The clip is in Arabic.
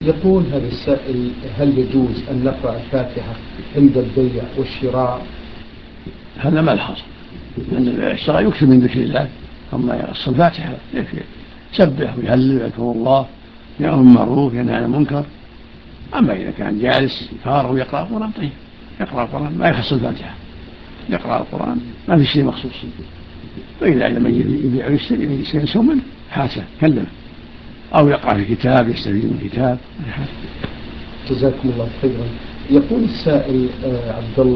يقول هذا السائل: هل يجوز أن نقرأ الفاتحة عند البيع والشراء؟ هذا ما الحصر، أن البيع والشراء يكثر من ذكر الله، أما يقص الفاتحة يكفي يسبح ويهلل ويذكر الله، يأمر بالمعروف ينهى عن المنكر. أما إذا كان جالس يتفارغ ويقرأ القرآن طيب، يقرأ القرآن ما يخص الفاتحة، يقرأ القرآن ما في شيء مخصوص. وإذا من يبيع ويشتري يسوم منه حاسة كلمه، أو يقرأ في كتاب يستفيد من كتاب. جزاكم الله خيرا. يقول السائل: عبد الله